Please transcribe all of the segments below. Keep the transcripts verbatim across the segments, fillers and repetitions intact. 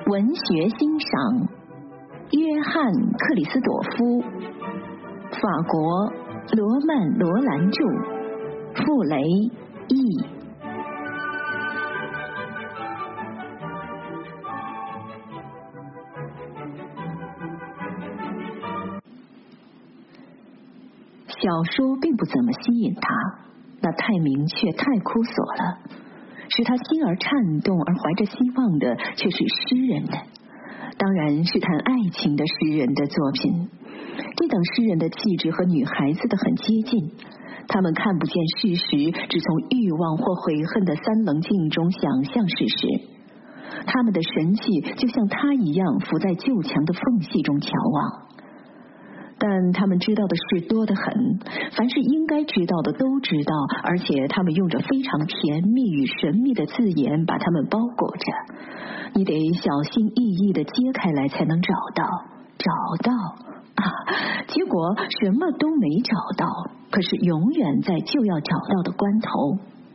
文学欣赏，约翰·克里斯朵夫，法国罗曼·罗兰著，傅雷译。小说并不怎么吸引他，那太明确太枯索了。使他心儿颤动而怀着希望的却是诗人的，当然是谈爱情的诗人的作品。这等诗人的气质和女孩子的很接近，他们看不见事实，只从欲望或悔恨的三棱镜中想象事实。他们的神气就像他一样伏在旧墙的缝隙中瞧望，但他们知道的事多得很，凡是应该知道的都知道，而且他们用着非常甜蜜与神秘的字眼把它们包裹着，你得小心翼翼地揭开来才能找到找到啊！结果什么都没找到，可是永远在就要找到的关头。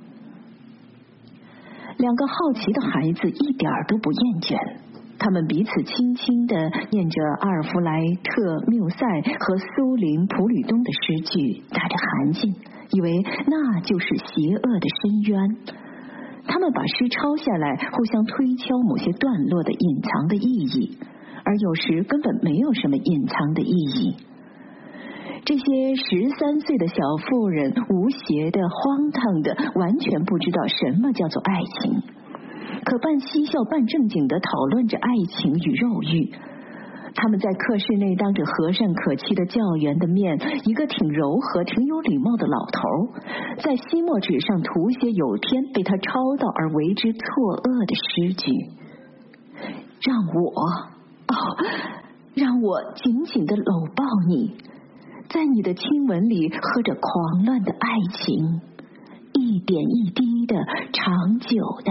两个好奇的孩子一点都不厌倦，他们彼此轻轻地念着阿尔弗莱特·缪塞和苏林·普吕东的诗句，带着含劲，以为那就是邪恶的深渊。他们把诗抄下来，互相推敲某些段落的隐藏的意义，而有时根本没有什么隐藏的意义。这些十三岁的小妇人无邪的、荒唐的，完全不知道什么叫做爱情，可半嬉笑半正经地讨论着爱情与肉欲。他们在课室内当着和善可欺的教员的面，一个挺柔和挺有礼貌的老头在吸墨纸上涂写有天被他抄到而为之错愕的诗句。让我哦让我紧紧地搂抱你，在你的亲吻里喝着狂乱的爱情，一点一滴的，长久的。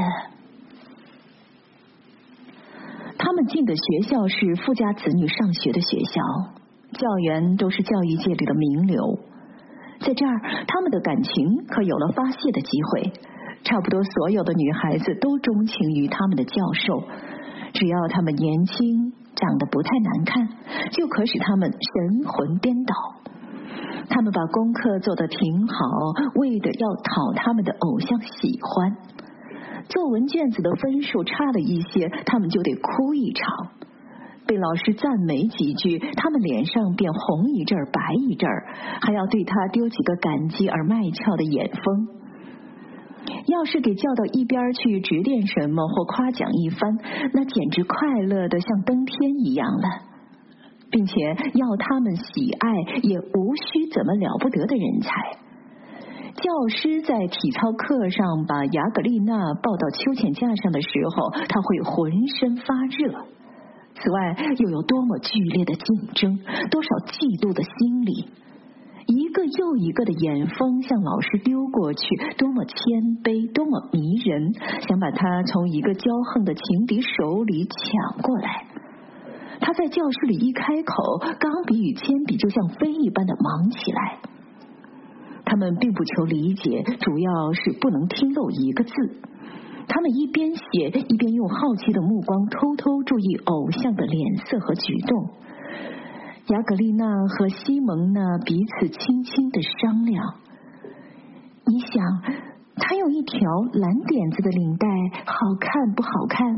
他们进的学校是富家子女上学的学校，教员都是教育界里的名流，在这儿他们的感情可有了发泄的机会。差不多所有的女孩子都钟情于他们的教授，只要他们年轻，长得不太难看，就可使他们神魂颠倒。他们把功课做得挺好，为的要讨他们的偶像喜欢。作文卷子的分数差了一些，他们就得哭一场。被老师赞美几句，他们脸上便红一阵儿白一阵儿，还要对他丢几个感激而卖俏的眼风。要是给叫到一边去指点什么或夸奖一番，那简直快乐的像登天一样了，并且要他们喜爱也无需怎么了不得的人才。教师在体操课上把雅格丽娜抱到秋千架上的时候，他会浑身发热。此外又有多么剧烈的竞争，多少嫉妒的心理，一个又一个的眼风向老师丢过去，多么谦卑，多么迷人，想把他从一个骄横的情敌手里抢过来。他在教室里一开口，钢笔与铅笔就像飞一般的忙起来。他们并不求理解，主要是不能听漏一个字。他们一边写，一边用好奇的目光偷偷注意偶像的脸色和举动。雅格丽娜和西蒙娜彼此轻轻地商量，你想她用一条蓝点子的领带好看不好看？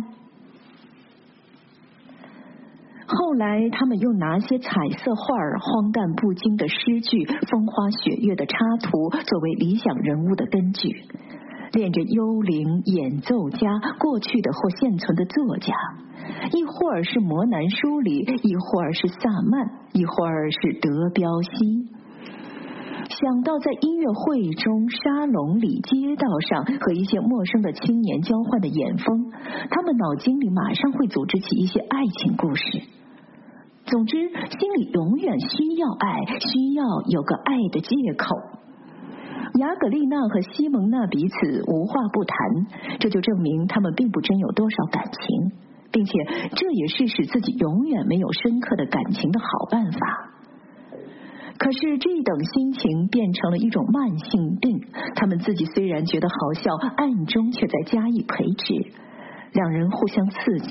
后来他们又拿些彩色画儿、荒诞不经的诗句、风花雪月的插图作为理想人物的根据，练着幽灵、演奏家、过去的或现存的作家，一会儿是摩南书里，一会儿是萨曼，一会儿是德彪西。想到在音乐会中、沙龙里、街道上和一些陌生的青年交换的眼风，他们脑筋里马上会组织起一些爱情故事。总之，心里永远需要爱，需要有个爱的借口。雅格丽娜和西蒙娜彼此无话不谈，这就证明他们并不真有多少感情，并且这也是使自己永远没有深刻的感情的好办法。可是这等心情变成了一种慢性病，他们自己虽然觉得好笑，暗中却在加以培植，两人互相刺激，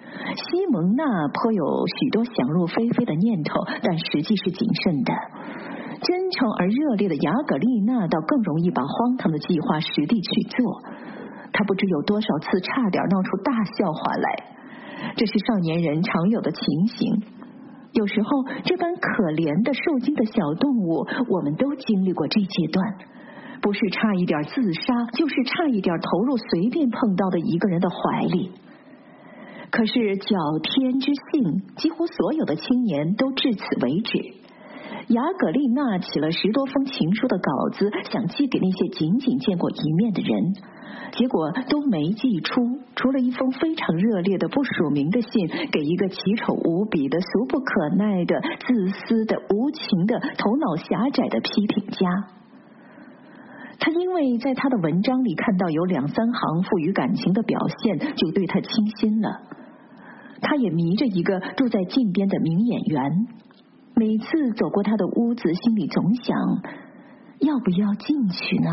西蒙娜颇有许多想入非非的念头，但实际是谨慎的。真诚而热烈的雅葛丽娜倒更容易把荒唐的计划实地去做。她不知有多少次差点闹出大笑话来，这是少年人常有的情形。有时候这般可怜的受惊的小动物，我们都经历过这阶段，不是差一点自杀，就是差一点投入随便碰到的一个人的怀里。可是矫天之幸，几乎所有的青年都至此为止。雅葛丽娜起了十多封情书的稿子，想寄给那些仅仅见过一面的人，结果都没寄出，除了一封非常热烈的不署名的信给一个奇丑无比的、俗不可耐的、自私的、无情的、头脑狭窄的批评家。他因为在他的文章里看到有两三行富于感情的表现，就对他倾心了。他也迷着一个住在近边的名演员，每次走过他的屋子，心里总想，要不要进去呢？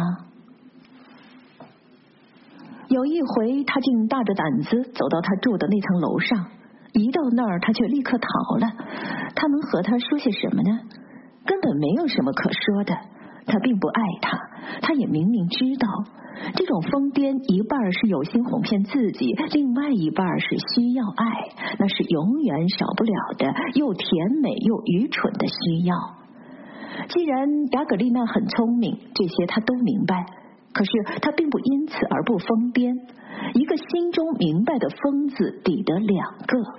有一回，他竟大着胆子走到他住的那层楼上，一到那儿，他却立刻逃了。他能和他说些什么呢？根本没有什么可说的。他并不爱他，他也明明知道，这种疯癫一半是有心哄骗自己，另外一半是需要爱，那是永远少不了的，又甜美又愚蠢的需要。既然雅葛丽娜很聪明，这些他都明白，可是他并不因此而不疯癫。一个心中明白的疯子抵得两个。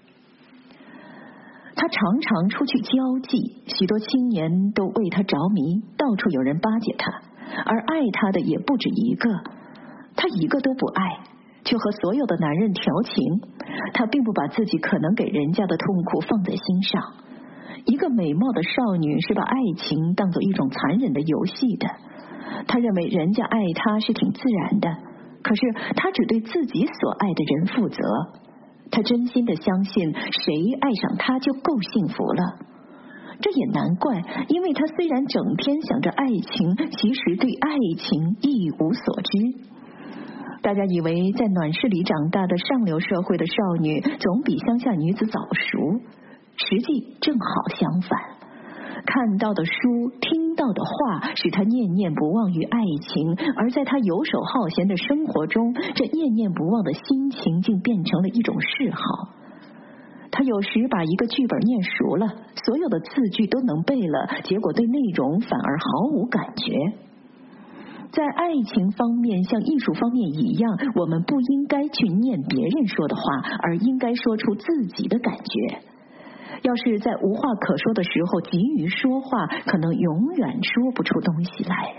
他常常出去交际，许多青年都为他着迷，到处有人巴结他，而爱他的也不止一个。他一个都不爱，却和所有的男人调情。他并不把自己可能给人家的痛苦放在心上。一个美貌的少女是把爱情当作一种残忍的游戏的。他认为人家爱他是挺自然的，可是他只对自己所爱的人负责。他真心的相信，谁爱上他就够幸福了。这也难怪，因为他虽然整天想着爱情，其实对爱情一无所知。大家以为在暖室里长大的上流社会的少女总比乡下女子早熟，实际正好相反。看到的书，听到的话，使他念念不忘于爱情，而在他游手好闲的生活中，这念念不忘的心情竟变成了一种嗜好。他有时把一个剧本念熟了，所有的字句都能背了，结果对内容反而毫无感觉。在爱情方面，像艺术方面一样，我们不应该去念别人说的话，而应该说出自己的感觉。要是在无话可说的时候急于说话，可能永远说不出东西来。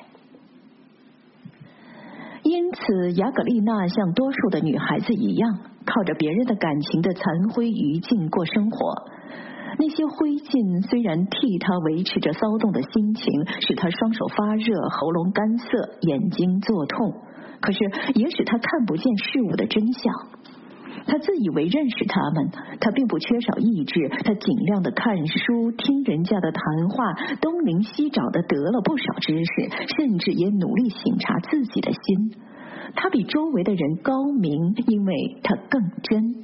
因此，雅葛丽娜像多数的女孩子一样，靠着别人的感情的残灰余烬过生活。那些灰烬虽然替她维持着骚动的心情，使她双手发热，喉咙干涩，眼睛作痛，可是也使她看不见事物的真相。他自以为认识他们，他并不缺少意志，他尽量的看书，听人家的谈话，东临西找的得了不少知识，甚至也努力省察自己的心。他比周围的人高明，因为他更真。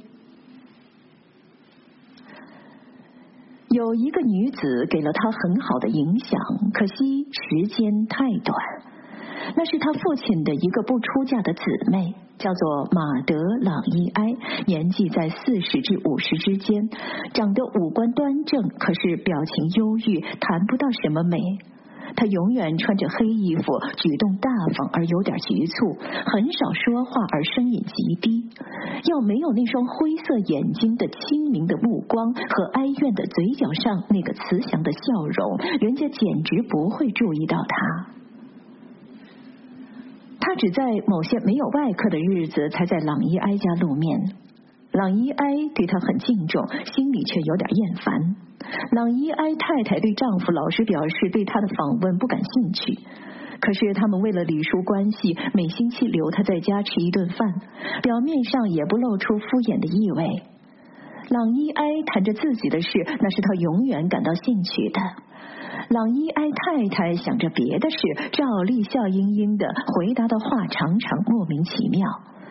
有一个女子给了他很好的影响，可惜时间太短。那是他父亲的一个不出嫁的姊妹，叫做马德朗伊埃，年纪在四十至五十之间，长得五官端正，可是表情忧郁，谈不到什么美。她永远穿着黑衣服，举动大方而有点局促，很少说话而声音极低。要没有那双灰色眼睛的清明的目光和哀怨的嘴角上那个慈祥的笑容，人家简直不会注意到她。他只在某些没有外客的日子才在朗伊埃家露面。朗伊埃对他很敬重，心里却有点厌烦。朗伊埃太太对丈夫老实表示对他的访问不感兴趣，可是他们为了礼数关系，每星期留他在家吃一顿饭，表面上也不露出敷衍的意味。朗伊埃谈着自己的事，那是他永远感到兴趣的。朗伊埃太太想着别的事，照例笑盈盈的回答的话常常莫名其妙。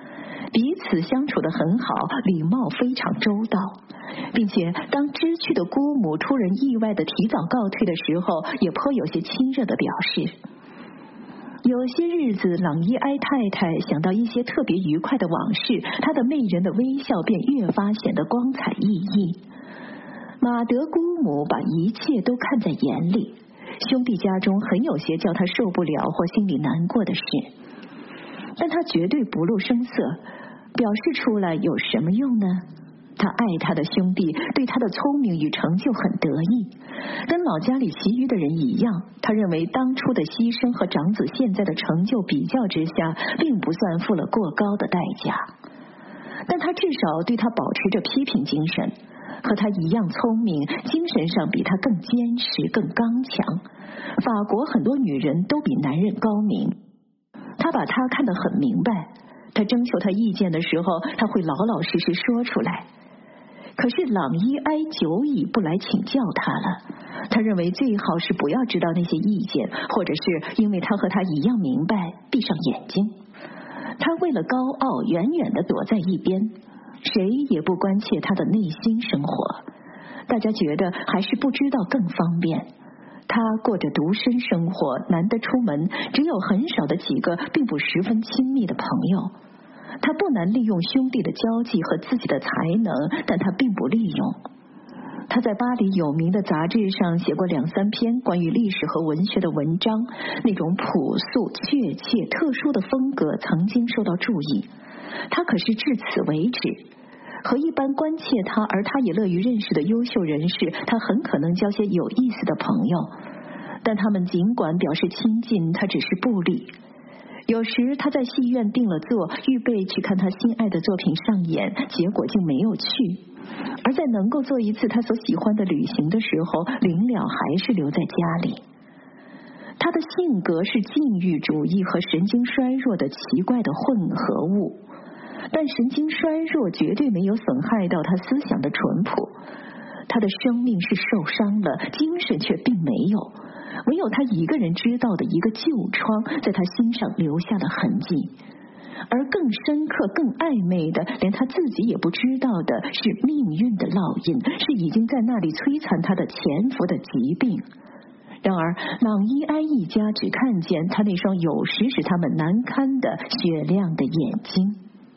彼此相处得很好，礼貌非常周到，并且当知趣的姑母出人意外的提早告退的时候，也颇有些亲热的表示。有些日子，朗伊埃太太想到一些特别愉快的往事，她的媚人的微笑便越发显得光彩熠熠。马德姑母把一切都看在眼里，兄弟家中很有些叫他受不了或心里难过的事，但他绝对不露声色，表示出来有什么用呢？他爱他的兄弟，对他的聪明与成就很得意，跟老家里其余的人一样，他认为当初的牺牲和长子现在的成就比较之下，并不算付了过高的代价。但他至少对他保持着批评精神，和他一样聪明，精神上比他更坚持、更刚强。法国很多女人都比男人高明，他把他看得很明白。他征求他意见的时候，他会老老实实说出来。可是朗伊埃久已不来请教他了，他认为最好是不要知道那些意见，或者是因为他和他一样明白，闭上眼睛。他为了高傲，远远地躲在一边，谁也不关切他的内心生活。大家觉得还是不知道更方便。他过着独身生活，难得出门，只有很少的几个并不十分亲密的朋友。他不难利用兄弟的交际和自己的才能，但他并不利用。他在巴黎有名的杂志上写过两三篇关于历史和文学的文章，那种朴素、确切、特殊的风格曾经受到注意。他可是至此为止。和一般关切他而他也乐于认识的优秀人士，他很可能交些有意思的朋友，但他们尽管表示亲近，他只是不理。有时他在戏院订了座，预备去看他心爱的作品上演，结果竟没有去。而在能够做一次他所喜欢的旅行的时候，临了还是留在家里。他的性格是禁欲主义和神经衰弱的奇怪的混合物，但神经衰弱绝对没有损害到他思想的淳朴。他的生命是受伤了，精神却并没有。唯有他一个人知道的一个旧疮，在他心上留下了痕迹。而更深刻、更暧昧的，连他自己也不知道的是命运的烙印，是已经在那里摧残他的潜伏的疾病。然而朗伊埃一家只看见他那双有时使他们难堪的雪亮的眼睛。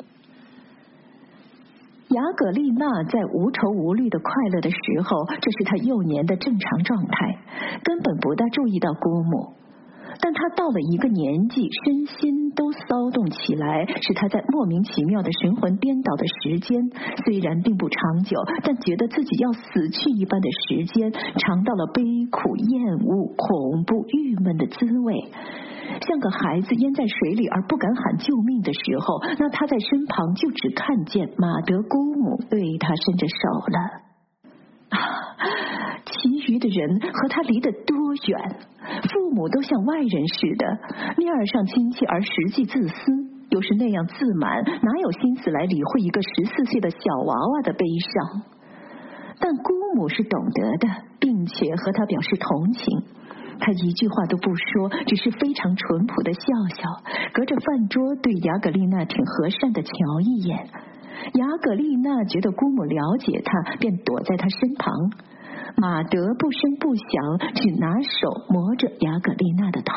雅葛丽娜在无愁无虑的快乐的时候，这是她幼年的正常状态，根本不大注意到姑母。但她到了一个年纪，身心都骚动起来，使她在莫名其妙的神魂颠倒的时间，虽然并不长久，但觉得自己要死去一般的时间，尝到了悲苦、厌恶、恐怖、郁闷的滋味。像个孩子淹在水里而不敢喊救命的时候，那他在身旁就只看见马德姑母对他伸着手了。啊，其余的人和他离得多远？父母都像外人似的，面儿上亲切而实际自私，又是那样自满，哪有心思来理会一个十四岁的小娃娃的悲伤？但姑母是懂得的，并且和他表示同情。他一句话都不说，只是非常淳朴的笑笑，隔着饭桌对雅葛丽娜挺和善的瞧一眼。雅葛丽娜觉得姑母了解她，便躲在她身旁。马德不声不响，只拿手摸着雅葛丽娜的头。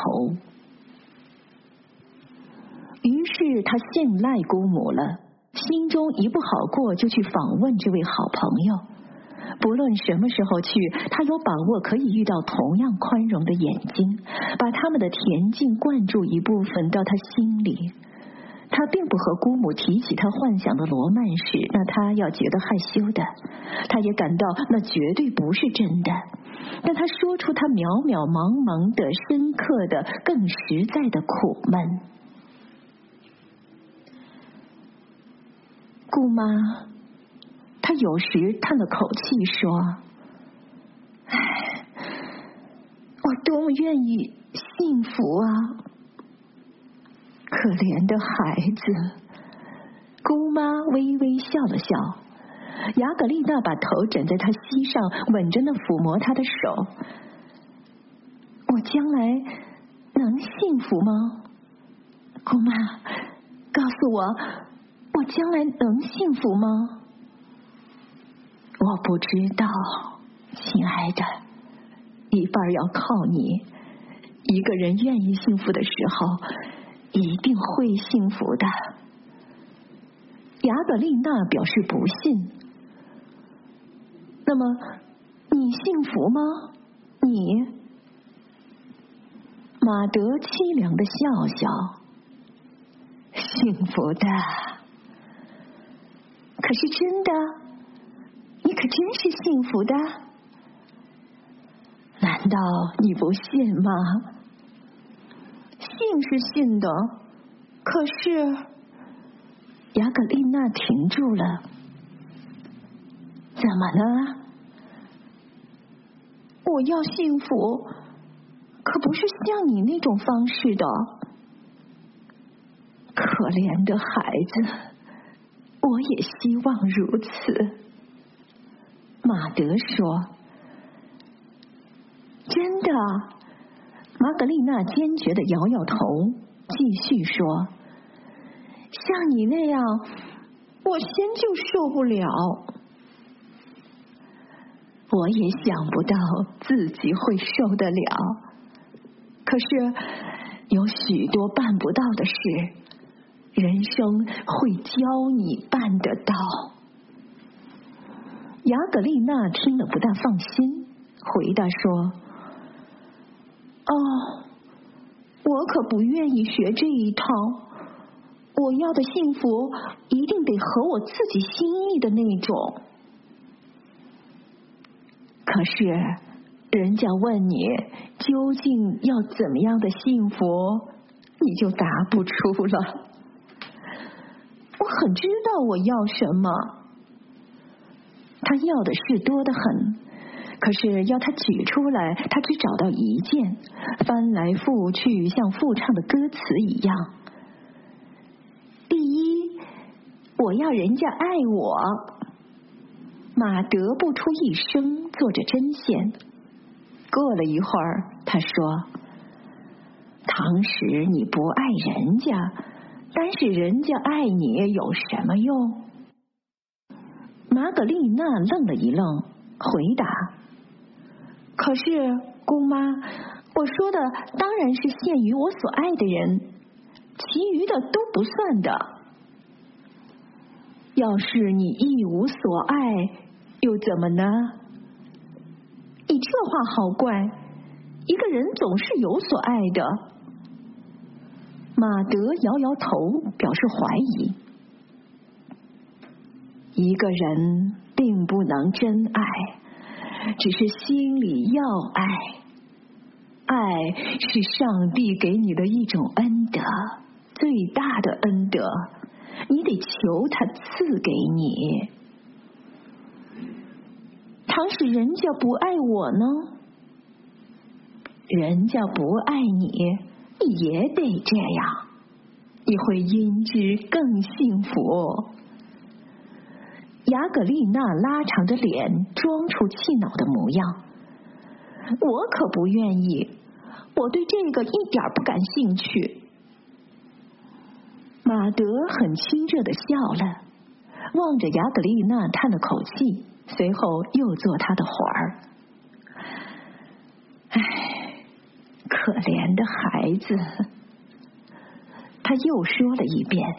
于是他信赖姑母了，心中一不好过，就去访问这位好朋友。不论什么时候去，他有把握可以遇到同样宽容的眼睛，把他们的恬静灌注一部分到他心里。他并不和姑母提起他幻想的罗曼史，那他要觉得害羞的。他也感到那绝对不是真的，但他说出他渺渺茫茫的、深刻的、更实在的苦闷。姑妈，他有时叹了口气说：“唉，我多么愿意幸福啊！可怜的孩子。”姑妈微微笑了笑。雅葛丽娜把头枕在他膝上，吻着那抚摸他的手。我将来能幸福吗？姑妈，告诉我， 我将来能幸福吗？我不知道，亲爱的，一半要靠你。一个人愿意幸福的时候，一定会幸福的。雅格丽娜表示不信。那么，你幸福吗？你？马德凄凉的笑笑。幸福的。可是真的？你可真是幸福的？难道你不信吗？信是信的，可是雅格丽娜停住了。怎么了？我要幸福，可不是像你那种方式的。可怜的孩子，我也希望如此。马德说。真的？玛格丽娜坚决地摇摇头，继续说：像你那样，我先就受不了。我也想不到自己会受得了，可是有许多办不到的事，人生会教你办得到。雅格丽娜听了不大放心，回答说：哦，我可不愿意学这一套。我要的幸福一定得合我自己心意的那种。可是，人家问你究竟要怎么样的幸福，你就答不出了。我很知道我要什么。他要的事多得很，可是要他举出来，他只找到一件，翻来覆去像复唱的歌词一样。第一，我要人家爱我。马德不出一声，做着针线。过了一会儿，他说：倘使你不爱人家，但是人家爱你有什么用？玛格丽娜愣了一愣，回答：可是姑妈，我说的当然是限于我所爱的人，其余的都不算的。要是你一无所爱，又怎么呢？你这话好怪，一个人总是有所爱的。马德摇摇头，表示怀疑。一个人并不能真爱，只是心里要爱。爱是上帝给你的一种恩德，最大的恩德，你得求他赐给你。倘使人家不爱我呢？人家不爱你，你也得这样，你会因之更幸福。雅格丽娜拉长着脸，装出气恼的模样。我可不愿意，我对这个一点不感兴趣。马德很亲热地笑了，望着雅格丽娜叹了口气，随后又做他的环儿。唉，可怜的孩子，他又说了一遍。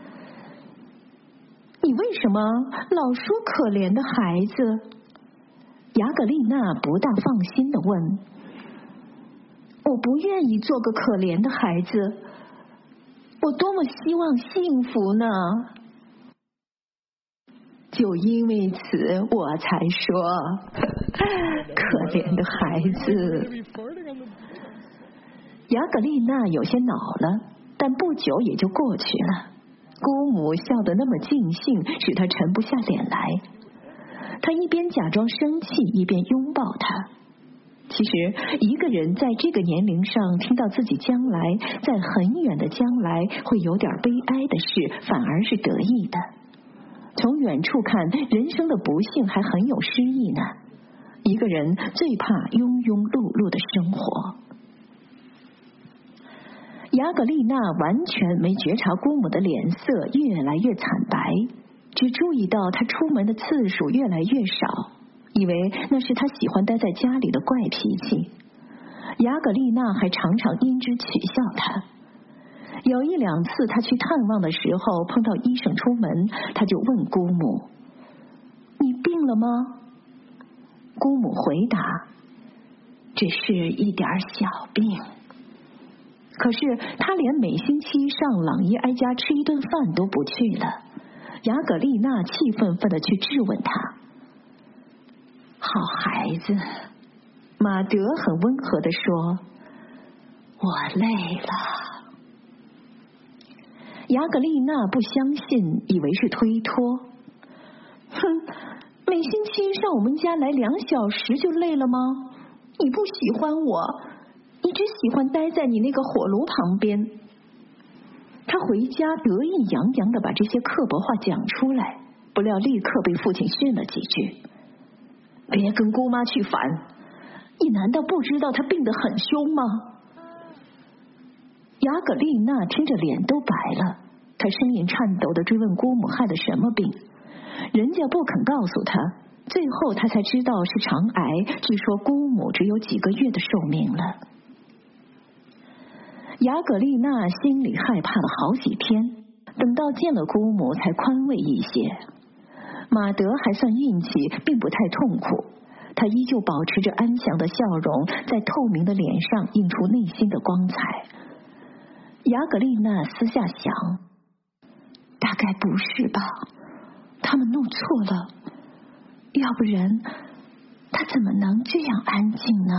你为什么老说可怜的孩子？雅格丽娜不大放心地问。我不愿意做个可怜的孩子，我多么希望幸福呢！就因为此，我才说可怜的孩子。雅格丽娜有些恼了，但不久也就过去了。姑母笑得那么尽兴，使她沉不下脸来。她一边假装生气，一边拥抱她。其实，一个人在这个年龄上听到自己将来在很远的将来会有点悲哀的事，反而是得意的。从远处看，人生的不幸还很有诗意呢。一个人最怕庸庸碌碌的生活。 雅格丽娜完全没觉察姑母的脸色越来越惨白，只注意到她出门的次数越来越少，以为那是她喜欢待在家里的怪脾气。雅格丽娜还常常因之取笑她。有一两次她去探望的时候碰到医生出门，她就问姑母：你病了吗？姑母回答：只是一点小病。可是她连每星期上朗伊埃家吃一顿饭都不去了。雅格丽娜气愤愤地去质问她。好孩子，马德很温和地说，我累了。雅格丽娜不相信，以为是推脱。哼，每星期上我们家来两小时就累了吗？你不喜欢我，你只喜欢待在你那个火炉旁边。他回家得意洋洋地把这些刻薄话讲出来，不料立刻被父亲训了几句。别跟姑妈去烦，你难道不知道她病得很凶吗？雅格丽娜听着脸都白了，她声音颤抖地追问姑母害了什么病，人家不肯告诉她，最后她才知道是肠癌，据说姑母只有几个月的寿命了。雅格丽娜心里害怕了好几天，等到见了姑母才宽慰一些。马德还算运气，并不太痛苦，他依旧保持着安详的笑容，在透明的脸上映出内心的光彩。雅格丽娜私下想，大概不是吧，他们弄错了，要不然他怎么能这样安静呢？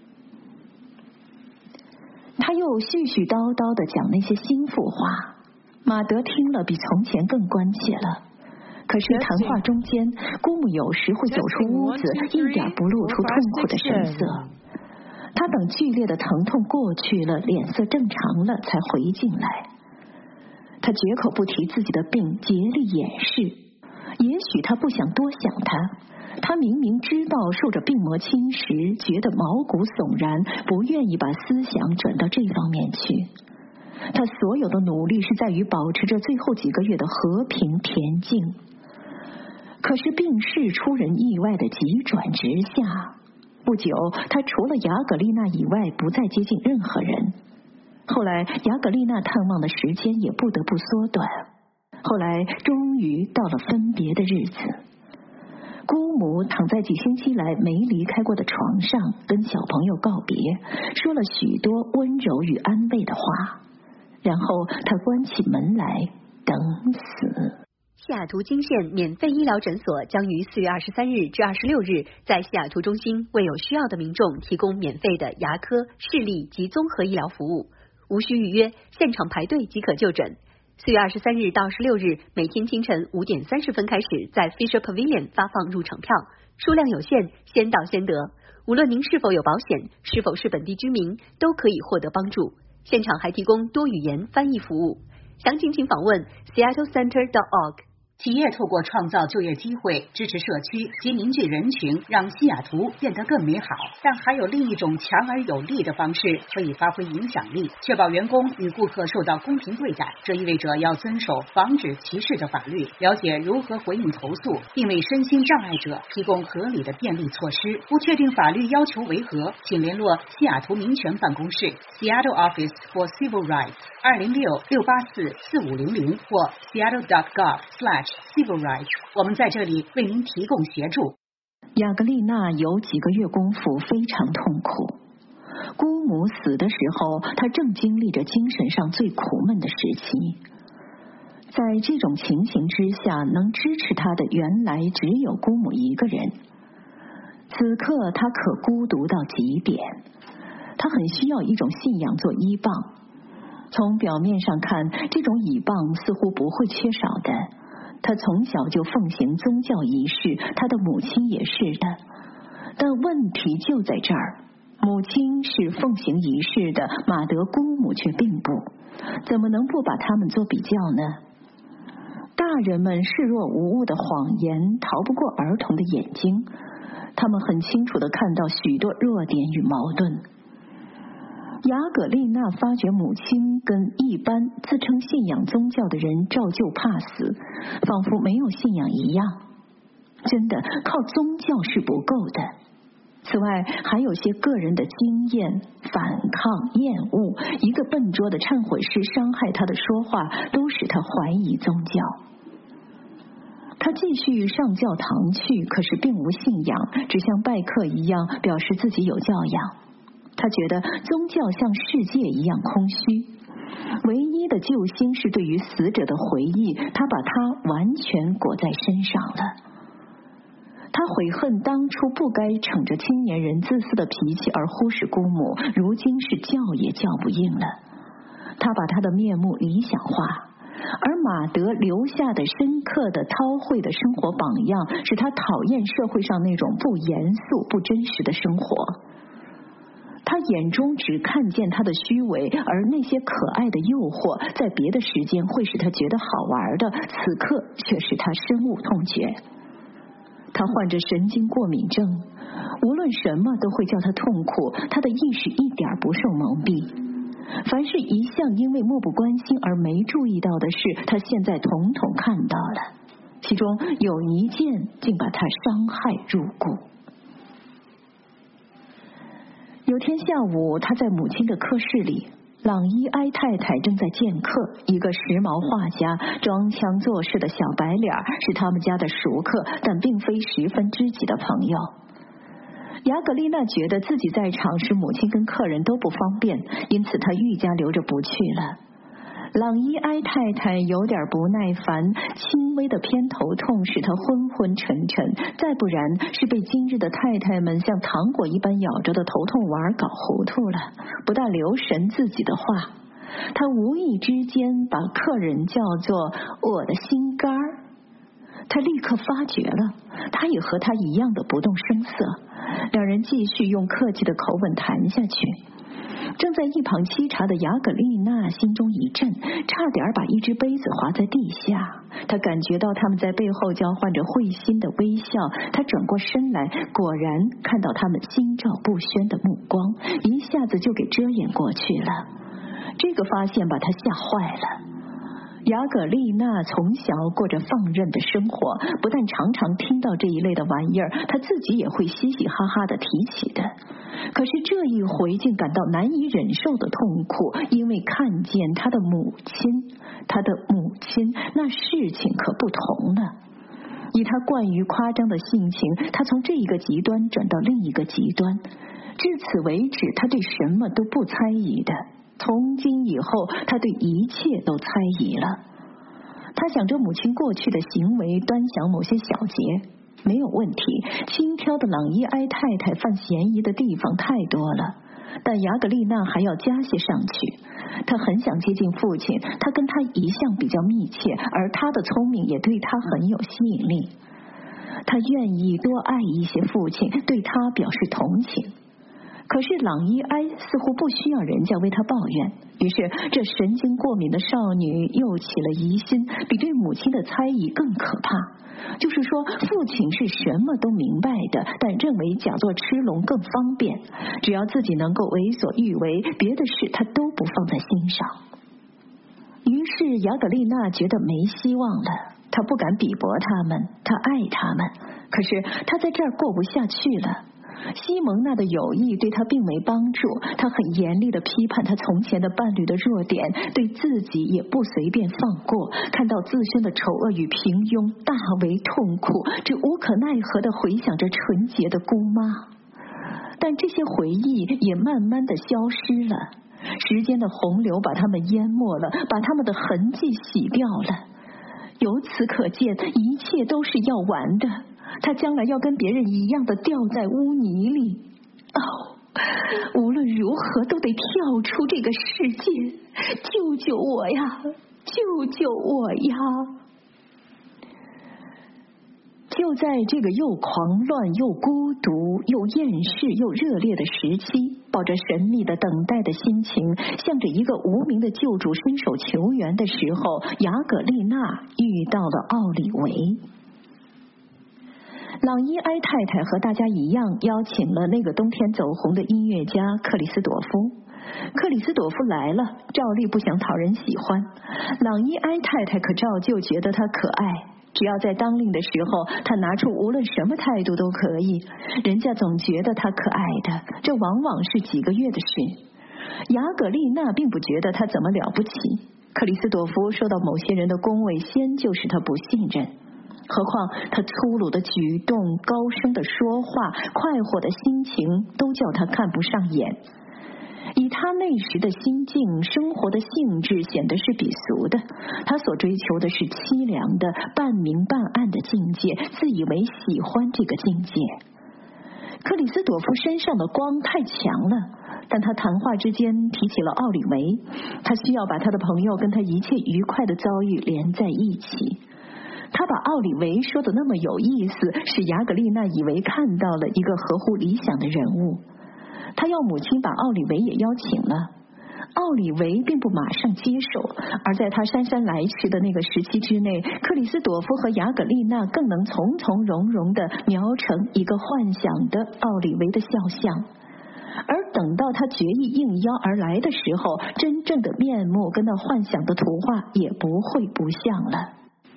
他又絮絮叨叨地讲那些心腹话，马德听了比从前更关切了。可是谈话中间，姑母有时会走出屋子，一点不露出痛苦的神色。他等剧烈的疼痛过去了，脸色正常了，才回进来。他绝口不提自己的病，竭力掩饰。也许他不想多想他，他明明知道受着病魔侵蚀，觉得毛骨悚然，不愿意把思想转到这方面去。他所有的努力是在于保持着最后几个月的和平恬静。可是病势出人意外的急转直下，不久他除了雅格丽娜以外不再接近任何人。后来雅格丽娜探望的时间也不得不缩短。后来终于到了分别的日子，姑母躺在几星期来没离开过的床上，跟小朋友告别，说了许多温柔与安慰的话，然后她关起门来等死。 西雅图金县免费医疗诊所将于四月二十三日至二十六日在西雅图中心为有需要的民众提供免费的牙科、视力及综合医疗服务，无需预约，现场排队即可就诊。四月二十三日到十六日，每天清晨五点三十分开始，在 Fisher Pavilion 发放入场票，数量有限，先到先得。无论您是否有保险，是否是本地居民，都可以获得帮助。现场还提供多语言翻译服务。详情请访问 seattle center dot org。 企业透过创造就业机会、支持社区及凝聚人群，让西雅图变得更美好。但还有另一种强而有力的方式可以发挥影响力，确保员工与顾客受到公平对待。这意味着要遵守防止歧视的法律，了解如何回应投诉，并为身心障碍者提供合理的便利措施。不确定法律要求为何，请联络西雅图民权办公室 Seattle Office for Civil Rights 二零六六八四四五零零或 seattle dot gov slash civil rights。 我们在这里为您提供协助。 雅格丽娜有几个月功夫非常痛苦。姑母死的时候，她正经历着精神上最苦闷的时期。在这种情形之下，能支持她的原来只有姑母一个人。此刻她可孤独到极点，她很需要一种信仰做依傍。从表面上看，这种倚傍似乎不会缺少的。他从小就奉行宗教仪式，他的母亲也是的。但问题就在这儿，母亲是奉行仪式的，马德姑母却并不，怎么能不把他们做比较呢？大人们视若无物的谎言逃不过儿童的眼睛，他们很清楚地看到许多弱点与矛盾。 雅葛丽娜发觉母亲跟一般自称信仰宗教的人照旧怕死，仿佛没有信仰一样。真的，靠宗教是不够的。此外，还有些个人的经验、反抗、厌恶，一个笨拙的忏悔师伤害他的说话，都使他怀疑宗教。他继续上教堂去，可是并无信仰，只像拜客一样表示自己有教养。他觉得宗教像世界一样空虚，唯一的救星是对于死者的回忆，他把它完全裹在身上了。他悔恨当初不该逞着青年人自私的脾气而忽视姑母，如今是叫也叫不应了。他把他的面目理想化，而马德留下的深刻的韬晦的生活榜样，使他讨厌社会上那种不严肃不真实的生活。他眼中只看见他的虚伪，而那些可爱的诱惑在别的时间会使他觉得好玩的，此刻却使他深恶痛绝。他患着神经过敏症，无论什么都会叫他痛苦，他的意识一点不受蒙蔽。凡是一向因为漠不关心而没注意到的事，他现在统统看到了，其中有一件竟把他伤害入骨。有天下午，他在母亲的客室里，朗伊埃太太正在见客，一个时髦画家装腔作势的小白脸是他们家的熟客，但并非十分知己的朋友。雅葛丽娜觉得自己在场时母亲跟客人都不方便，因此她愈加留着不去了。朗伊埃太太有点不耐烦，轻微的偏头痛使她昏昏沉沉，再不然是被今日的太太们像糖果一般咬着的头痛丸搞糊涂了，不大留神自己的话。她无意之间把客人叫做我的心肝儿。他立刻发觉了，他也和他一样的不动声色，两人继续用客气的口吻谈下去。正在一旁沏茶的雅葛丽娜心中一震，差点把一只杯子划在地下。她感觉到他们在背后交换着会心的微笑，她转过身来，果然看到他们心照不宣的目光，一下子就给遮掩过去了。这个发现把她吓坏了。雅葛丽娜从小过着放任的生活，不但常常听到这一类的玩意儿，她自己也会嘻嘻哈哈地提起的。可是这一回竟感到难以忍受的痛苦，因为看见她的母亲，她的母亲，那事情可不同了。以她惯于夸张的性情，她从这一个极端转到另一个极端，至此为止，她对什么都不猜疑的。从今以后，他对一切都猜疑了。他想着母亲过去的行为，端详某些小节，没有问题。轻佻的朗伊埃太太犯嫌疑的地方太多了，但雅葛丽娜还要加些上去。她很想接近父亲，他跟他一向比较密切，而他的聪明也对他很有吸引力。他愿意多爱一些父亲，对他表示同情。可是朗伊埃似乎不需要人家为他抱怨，于是这神经过敏的少女又起了疑心，比对母亲的猜疑更可怕。就是说，父亲是什么都明白的，但认为假作吃聋更方便，只要自己能够为所欲为，别的事他都不放在心上。于是雅葛丽娜觉得没希望了，她不敢比驳他们，她爱他们，可是她在这儿过不下去了。西蒙娜的友谊对他并没帮助，他很严厉地批判他从前的伴侣的弱点，对自己也不随便放过，看到自身的丑恶与平庸，大为痛苦，只无可奈何地回想着纯洁的姑妈。但这些回忆也慢慢地消失了，时间的洪流把它们淹没了，把它们的痕迹洗掉了。由此可见，一切都是要完的，他将来要跟别人一样的掉在污泥里。哦，无论如何都得跳出这个世界，救救我呀，救救我呀！就在这个又狂乱又孤独又厌世又热烈的时期，抱着神秘的等待的心情，向着一个无名的救主伸手求援的时候，雅葛丽娜遇到了奥里维。朗伊埃太太和大家一样邀请了那个冬天走红的音乐家克里斯朵夫。 克里斯朵夫来了，照例不想讨人喜欢。朗伊埃太太可照旧觉得他可爱，只要在当令的时候，他拿出无论什么态度都可以，人家总觉得他可爱的，这往往是几个月的事。雅葛丽娜并不觉得他怎么了不起，克里斯朵夫受到某些人的恭维，先就使他不信任。何况他粗鲁的举动、高声的说话、快活的心情，都叫他看不上眼。以他那时的心境，生活的性质显得是鄙俗的，他所追求的是凄凉的半明半暗的境界，自以为喜欢这个境界。克里斯朵夫身上的光太强了，但他谈话之间提起了奥里维，他需要把他的朋友跟他一切愉快的遭遇连在一起。他把奥里维说的那么有意思，使雅葛丽娜以为看到了一个合乎理想的人物。他要母亲把奥里维也邀请了，奥里维并不马上接受，而在他姗姗来迟的那个时期之内，克里斯朵夫和雅葛丽娜更能从从容容地描成一个幻想的奥里维的肖像。而等到他决意应邀而来的时候，真正的面目跟那幻想的图画也不会不像了。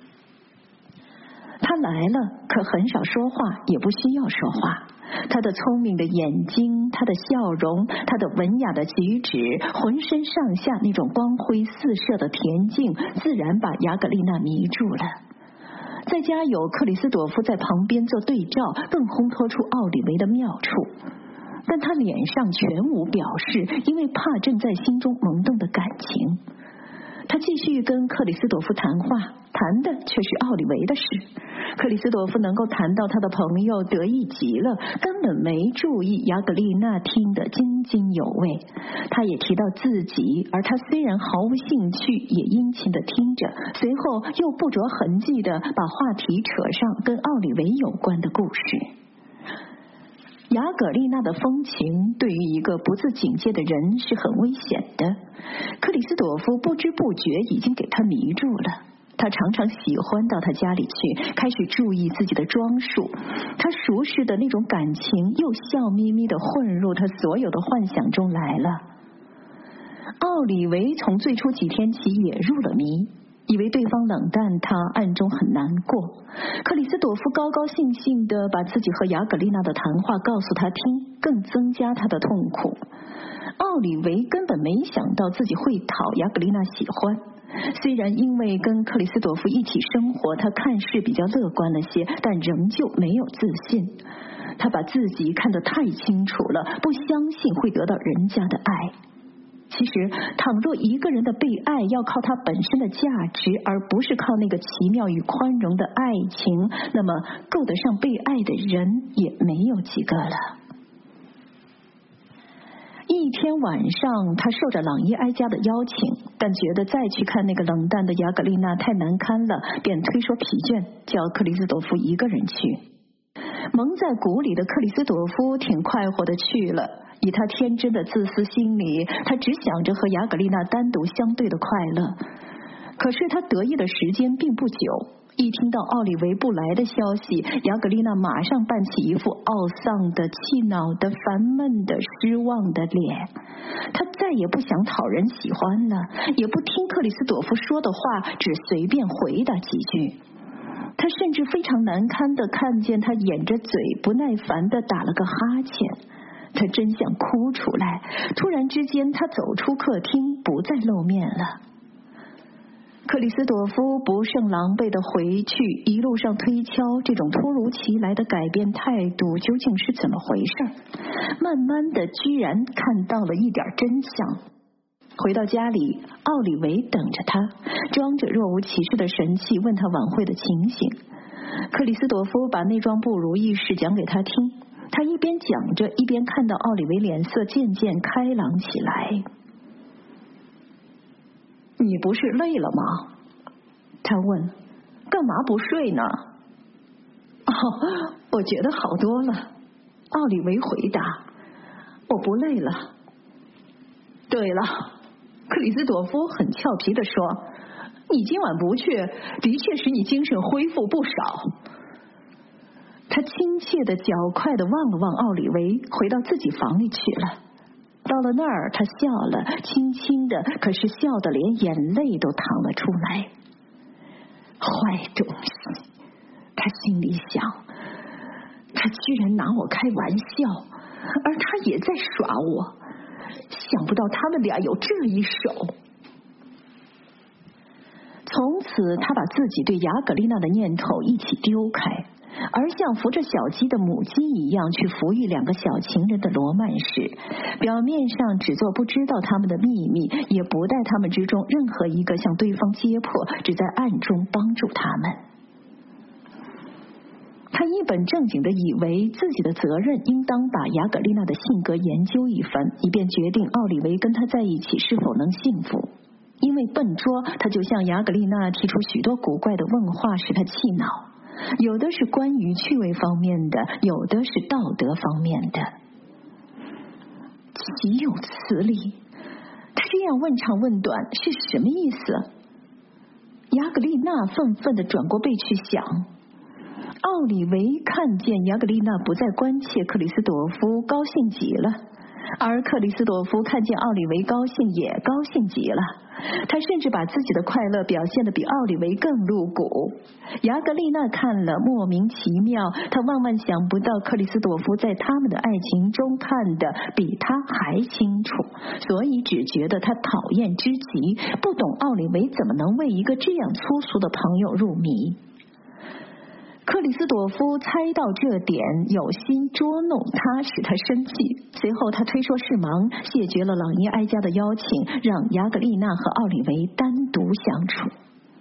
他来了，可很少说话，也不需要说话。他的聪明的眼睛，他的笑容，他的文雅的举止，浑身上下那种光辉四射的恬静，自然把雅葛丽娜迷住了。再加有克里斯朵夫在旁边做对照，更烘托出奥里维的妙处。但他脸上全无表示，因为怕正在心中萌动的感情。他继续跟克里斯朵夫谈话，谈的却是奥里维的事。克里斯朵夫能够谈到他的朋友，得意极了，根本没注意雅葛丽娜听得津津有味。他也提到自己，而他虽然毫无兴趣，也殷勤地听着，随后又不着痕迹地把话题扯上跟奥里维有关的故事。雅葛丽娜的风情对于一个不自警戒的人是很危险的，克里斯朵夫不知不觉已经给他迷住了。他常常喜欢到他家里去，开始注意自己的装束，他熟识的那种感情又笑眯眯地混入他所有的幻想中来了。奥里维从最初几天起也入了迷，以为对方冷淡他，暗中很难过。克里斯朵夫高高兴兴地把自己和雅葛丽娜的谈话告诉他听，更增加他的痛苦。奥里维根本没想到自己会讨雅葛丽娜喜欢，虽然因为跟克里斯朵夫一起生活，他看事比较乐观了些，但仍旧没有自信。他把自己看得太清楚了，不相信会得到人家的爱。其实倘若一个人的被爱要靠他本身的价值，而不是靠那个奇妙与宽容的爱情，那么够得上被爱的人也没有几个了。一天晚上，他受着朗伊埃家的邀请，但觉得再去看那个冷淡的雅葛丽娜太难堪了，便推说疲倦，叫克里斯朵夫一个人去。蒙在鼓里的克里斯朵夫挺快活的去了，以他天真的自私心理，他只想着和雅葛丽娜单独相对的快乐。可是他得意的时间并不久，一听到奥里维不来的消息，雅葛丽娜马上扮起一副懊丧的、气恼的、烦闷的、失望的脸。他再也不想讨人喜欢了，也不听克里斯朵夫说的话，只随便回答几句。他甚至非常难堪地看见他掩着嘴，不耐烦地打了个哈欠。他真想哭出来，突然之间他走出客厅，不再露面了。克里斯朵夫不胜狼狈地回去，一路上推敲这种突如其来的改变态度究竟是怎么回事，慢慢的居然看到了一点真相。回到家里，奥里维等着他，装着若无其事的神气问他晚会的情形。克里斯朵夫把那桩不如意事讲给他听，他一边讲着，一边看到奥里维脸色渐渐开朗起来。你不是累了吗？他问。干嘛不睡呢？哦，我觉得好多了。奥里维回答。我不累了。对了，克里斯朵夫很俏皮地说，你今晚不去，的确使你精神恢复不少。他亲切地、较快地望了望奥里维，回到自己房里去了。 到了那儿，他笑了，轻轻的，可是笑得连眼泪都淌了出来。坏东西，他心里想，他居然拿我开玩笑，而他也在耍我，想不到他们俩有这一手。从此他把自己对雅格丽娜的念头一起丢开，而像扶着小鸡的母鸡一样去抚育两个小情人的罗曼史，表面上只做不知道他们的秘密，也不带他们之中任何一个向对方揭破，只在暗中帮助他们。他一本正经地以为自己的责任应当把雅格丽娜的性格研究一番，以便决定奥利维跟他在一起是否能幸福。因为笨拙，他就向雅格丽娜提出许多古怪的问话，使他气恼，有的是关于趣味方面的，有的是道德方面的。岂有此理！他这样问长问短是什么意思？雅格丽娜愤愤地转过背去想。奥利维看见雅格丽娜不再关切克里斯朵夫，高兴极了，而克里斯朵夫看见奥利维高兴，也高兴极了。他甚至把自己的快乐表现得比奥利维更露骨。雅格丽娜看了莫名其妙，她万万想不到克里斯朵夫在他们的爱情中看得比他还清楚，所以只觉得他讨厌之极，不懂奥利维怎么能为一个这样粗俗的朋友入迷。克里斯朵夫猜到这点，有心捉弄他，使他生气。随后他推说是忙，谢绝了朗伊埃家的邀请，让雅格丽娜和奥利维单独相处。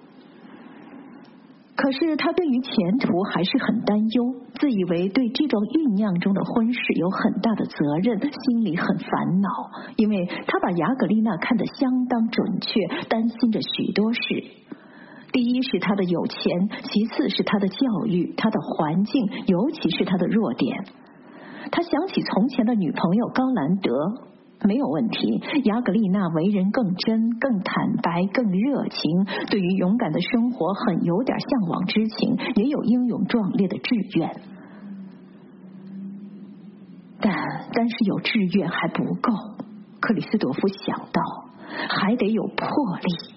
可是他对于前途还是很担忧，自以为对这桩酝酿中的婚事有很大的责任，心里很烦恼，因为他把雅格丽娜看得相当准确，担心着许多事。第一是他的有钱，其次是他的教育，他的环境，尤其是他的弱点。他想起从前的女朋友高兰德，没有问题，雅格丽娜为人更真、更坦白、更热情，对于勇敢的生活很有点向往之情，也有英勇壮烈的志愿。但单是有志愿还不够，克里斯朵夫想到，还得有魄力。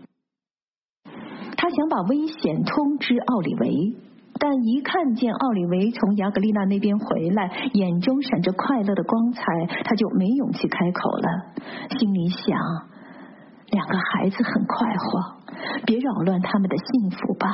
他想把危险通知奥利维，但一看见奥利维从雅格丽娜那边回来，眼中闪着快乐的光彩，他就没勇气开口了。心里想，两个孩子很快活，别扰乱他们的幸福吧。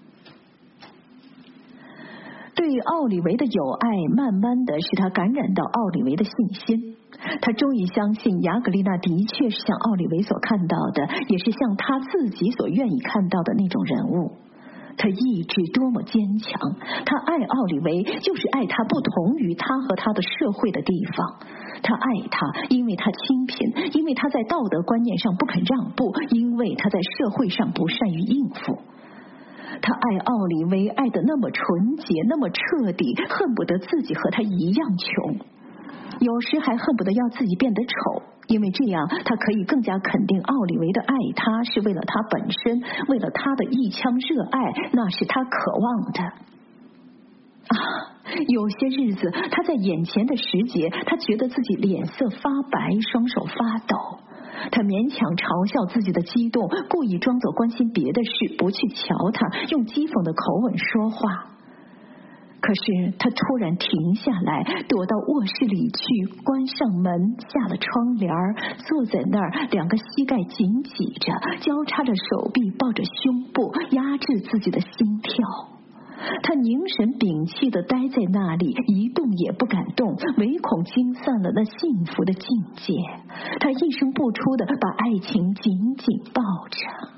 对奥利维的友爱慢慢的使他感染到奥利维的信心，他终于相信雅格丽娜的确是像奥利维所看到的，也是像他自己所愿意看到的那种人物。他意志多么坚强，他爱奥利维就是爱他不同于他和他的社会的地方。他爱他，因为他清贫，因为他在道德观念上不肯让步，因为他在社会上不善于应付。他爱奥利维爱得那么纯洁，那么彻底，恨不得自己和他一样穷，有时还恨不得要自己变得丑，因为这样他可以更加肯定奥利维的爱他是为了他本身，为了他的一腔热爱，那是他渴望的。啊，有些日子他在眼前的时节，他觉得自己脸色发白，双手发抖。他勉强嘲笑自己的激动，故意装作关心别的事，不去瞧他，用讥讽的口吻说话。可是他突然停下来，躲到卧室里去，关上门，下了窗帘，坐在那儿，两个膝盖紧挤着，交叉着手臂，抱着胸部，压制自己的心跳。他凝神屏气地待在那里，一动也不敢动，唯恐惊散了那幸福的境界。他一声不出地把爱情紧紧抱着。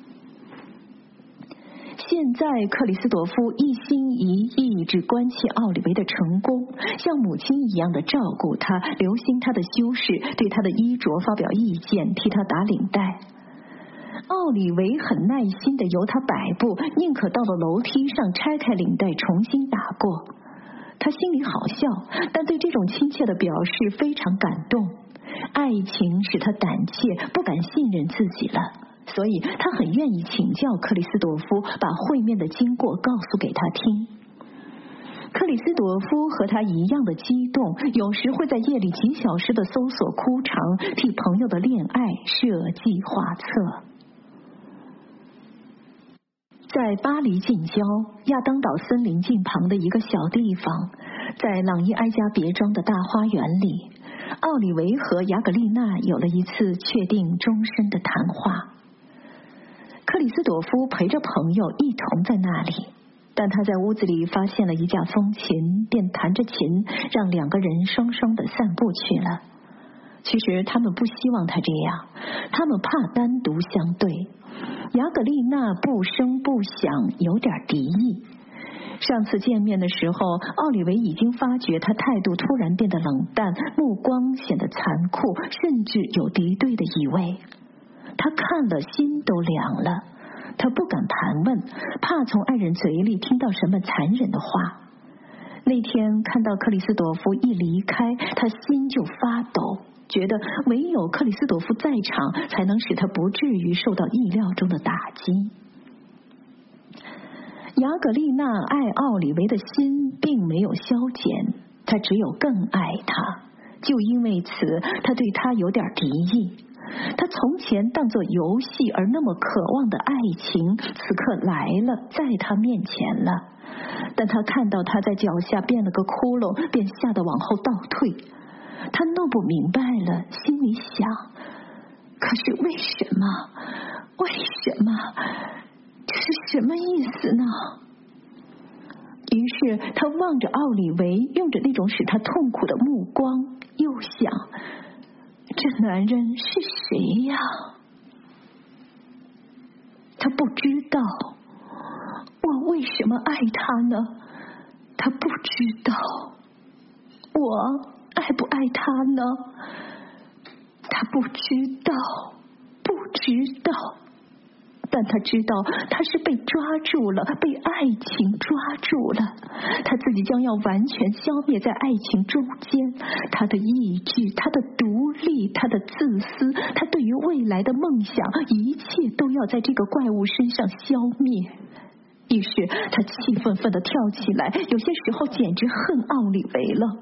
现在克里斯朵夫一心一意只关切奥利维的成功，像母亲一样的照顾他，留心他的修饰，对他的衣着发表意见，替他打领带。奥利维很耐心地由他摆布，宁可到了楼梯上拆开领带重新打过。他心里好笑，但对这种亲切的表示非常感动。爱情使他胆怯，不敢信任自己了，所以他很愿意请教克里斯朵夫，把会面的经过告诉给他听。 克里斯朵夫和他一样的激动，有时会在夜里几小时的搜索枯肠，替朋友的恋爱设计画册。在巴黎近郊亚当岛森林近旁的一个小地方，在朗伊埃家别庄的大花园里，奥里维和雅格丽娜有了一次确定终身的谈话。克里斯朵夫陪着朋友一同在那里，但他在屋子里发现了一架风琴，便弹着琴让两个人双双的散步去了。其实他们不希望他这样，他们怕单独相对。雅格丽娜不声不响，有点敌意。上次见面的时候，奥里维已经发觉他态度突然变得冷淡，目光显得残酷，甚至有敌对的意味。他看了心都凉了，他不敢盘问，怕从爱人嘴里听到什么残忍的话。那天看到克里斯朵夫一离开，他心就发抖，觉得唯有克里斯朵夫在场，才能使他不至于受到意料中的打击。雅格丽娜爱奥里维的心并没有消减，她只有更爱他。就因为此，她对他有点敌意。他从前当作游戏而那么渴望的爱情，此刻来了，在他面前了。但他看到他在脚下变了个窟窿，便吓得往后倒退。他弄不明白了，心里想，可是为什么？为什么？这是什么意思呢？于是他望着奥里维，用着那种使他痛苦的目光，又想，这男人是谁呀？他不知道。我为什么爱他呢？他不知道。我爱不爱他呢？他不知道，不知道。但他知道他是被抓住了，被爱情抓住了，他自己将要完全消灭在爱情中间。他的意志，他的独立，他的自私，他对于未来的梦想，一切都要在这个怪物身上消灭。于是他气愤愤地跳起来，有些时候简直恨奥里维了。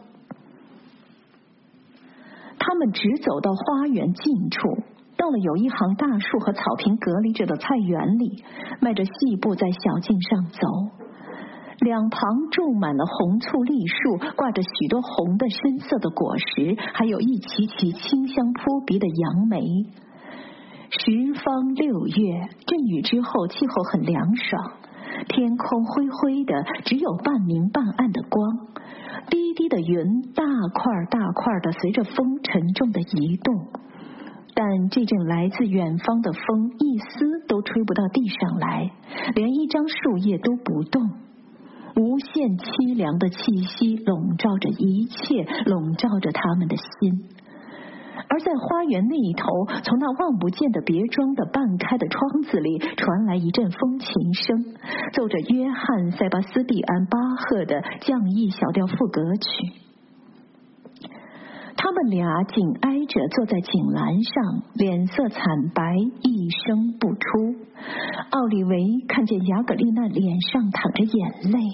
他们直走到花园近处，到了有一行大树和草坪隔离着的菜园里，迈着细步在小径上走。两旁种满了红醋栗树，挂着许多红的深色的果实，还有一齐齐清香扑鼻的杨梅。时方六月，阵雨之后气候很凉爽，天空灰灰的，只有半明半暗的光，低低的云大块大块的随着风沉重的移动，但这阵来自远方的风一丝都吹不到地上来，连一张树叶都不动。无限凄凉的气息笼罩着一切，笼罩着他们的心。而在花园那一头，从那望不见的别庄的半开的窗子里传来一阵风琴声，奏着约翰·塞巴斯蒂安·巴赫的降 E 小调赋格曲。他们俩紧挨着坐在井栏上，脸色惨白，一声不出。奥利维看见雅格丽娜脸上淌着眼泪。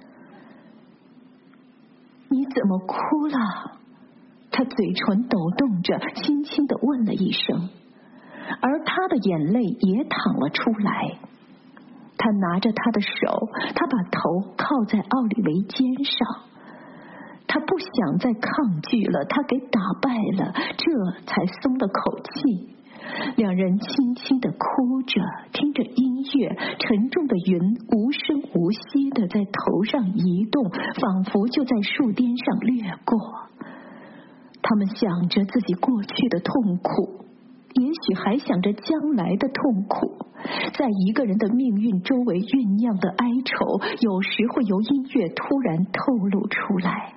你怎么哭了？他嘴唇抖动着，轻轻地问了一声，而他的眼泪也淌了出来。他拿着他的手，他把头靠在奥利维肩上。他不想再抗拒了，他给打败了，这才松了口气。两人轻轻地哭着，听着音乐，沉重的云无声无息地在头上移动，仿佛就在树巅上掠过。他们想着自己过去的痛苦，也许还想着将来的痛苦，在一个人的命运周围酝酿的哀愁，有时会由音乐突然透露出来。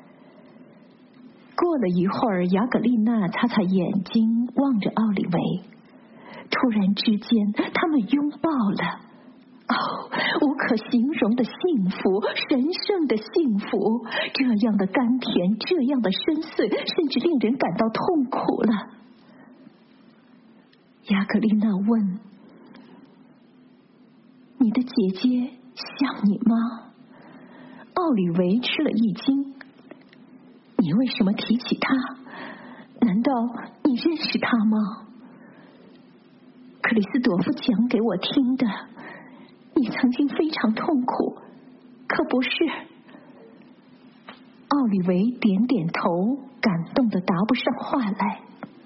过了一会儿，雅格丽娜擦擦眼睛，望着奥利维。突然之间，他们拥抱了。哦，无可形容的幸福，神圣的幸福，这样的甘甜，这样的深邃，甚至令人感到痛苦了。雅格丽娜问：你的姐姐像你吗？奥奥里维吃了一惊。你为什么提起他？难道你认识他吗？克里斯朵夫讲给我听的，你曾经非常痛苦，可不是？奥里维点点头，感动得答不上话来。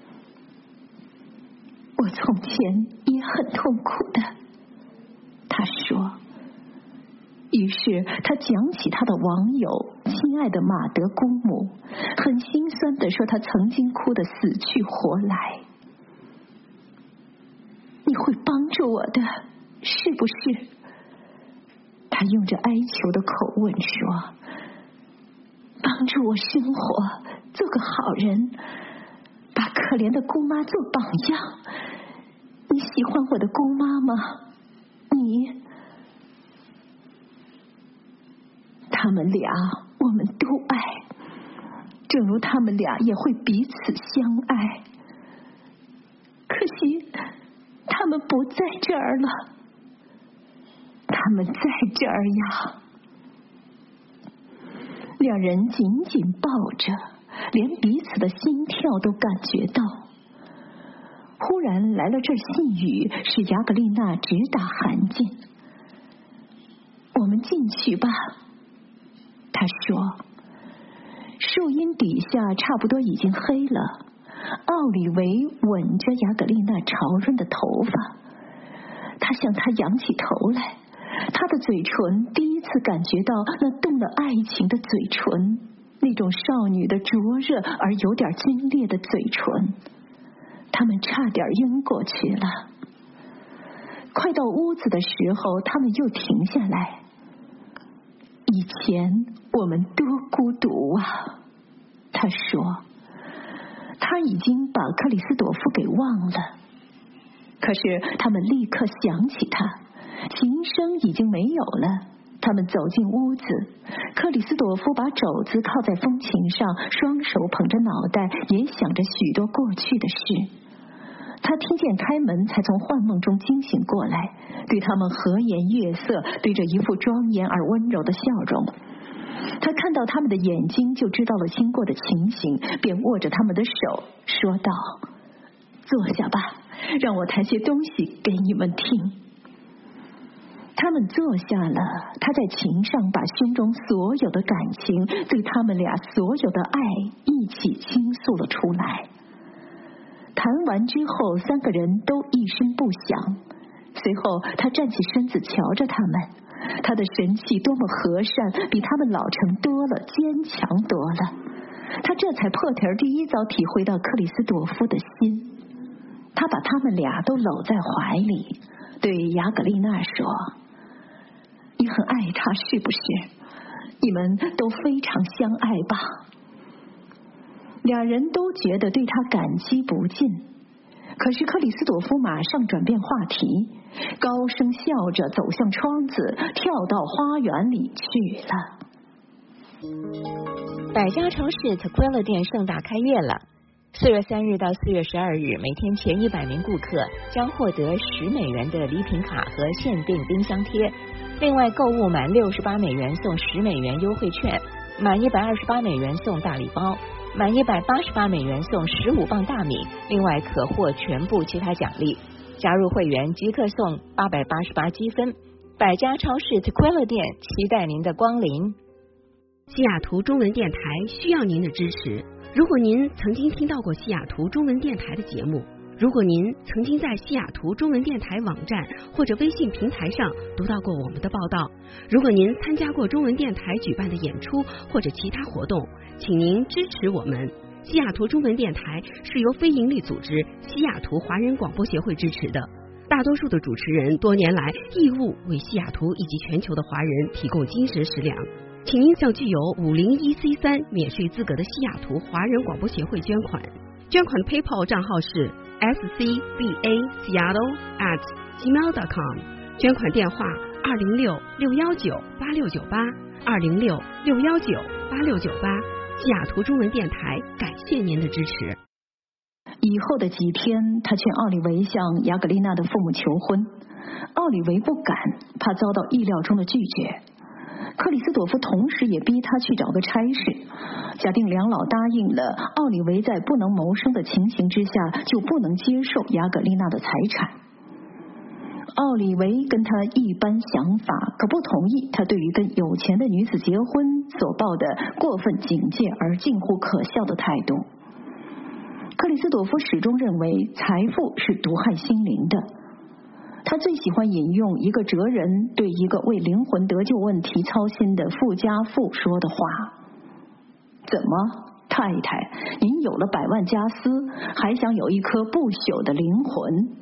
我从前也很痛苦的，他说。于是他讲起他的网友亲爱的马德姑母，很心酸地说他曾经哭得死去活来。你会帮助我的，是不是？他用着哀求的口吻说，帮助我生活，做个好人，把可怜的姑妈做榜样。你喜欢我的姑妈吗？你他们俩我们都爱，正如他们俩也会彼此相爱。可惜他们不在这儿了，他们在这儿呀。两人紧紧抱着，连彼此的心跳都感觉到。忽然来了阵细雨，使雅格丽娜直打寒噤。我们进去吧，他说。树荫底下差不多已经黑了，奥里维吻着雅格丽娜潮润的头发，他向她仰起头来，他的嘴唇第一次感觉到那动了爱情的嘴唇，那种少女的灼热而有点皲裂的嘴唇。他们差点晕过去了。快到屋子的时候，他们又停下来。以前我们多孤独啊，他说。他已经把克里斯朵夫给忘了，可是他们立刻想起他，琴声已经没有了。他们走进屋子，克里斯朵夫把肘子靠在风琴上，双手捧着脑袋，也想着许多过去的事。他听见开门，才从幻梦中惊醒过来，对他们和颜悦色，对着一副庄严而温柔的笑容。他看到他们的眼睛，就知道了经过的情形，便握着他们的手说道：坐下吧，让我弹些东西给你们听。他们坐下了，他在琴上把胸中所有的感情，对他们俩所有的爱一起倾诉了出来。弹完之后，三个人都一声不响。随后他站起身子瞧着他们，他的神气多么和善，比他们老成多了，坚强多了。他这才破题儿第一遭体会到克里斯朵夫的心。他把他们俩都搂在怀里，对雅格丽娜说：你很爱他是不是？你们都非常相爱吧？两人都觉得对他感激不尽。可是克里斯朵夫马上转变话题，高声笑着走向窗子，跳到花园里去了。百家超市 Tequila 店盛大开业了。四月三日到四月十二日，每天前一百名顾客将获得十美元的礼品卡和限定冰箱贴。另外，购物满六十八美元送十美元优惠券，满一百二十八美元送大礼包，满一百八十八美元送十五磅大米，另外可获全部其他奖励。加入会员即刻送八百八十八积分。百家超市 Tequila 店期待您的光临。 西雅图中文电台需要您的支持。如果您曾经听到过西雅图中文电台的节目，如果您曾经在西雅图中文电台网站或者微信平台上读到过我们的报道，如果您参加过中文电台举办的演出或者其他活动，请您支持我们。西雅图中文电台是由非营利组织西雅图华人广播协会支持的，大多数的主持人多年来义务为西雅图以及全球的华人提供精神食粮。请您向具有五零一 C 三免税资格的西雅图华人广播协会捐款，捐款的 PayPal 账号是 s c b a seattle at gmail dot com， 捐款电话二零六六幺九八六九八二零六六幺九八六九八。西雅图中文电台感谢您的支持。 以后的几天，他劝奥利维向雅格丽娜的父母求婚，奥利维不敢，怕遭到意料中的拒绝。 克里斯朵夫同时也逼他去找个差事，假定两老答应了，奥利维在不能谋生的情形之下就不能接受雅格丽娜的财产。奥利维跟他一般想法，可不同意他对于跟有钱的女子结婚所抱的过分警戒而近乎可笑的态度。克里斯朵夫始终认为财富是毒害心灵的，他最喜欢引用一个哲人对一个为灵魂得救问题操心的富家妇说的话：怎么，太太，您有了百万家私，还想有一颗不朽的灵魂？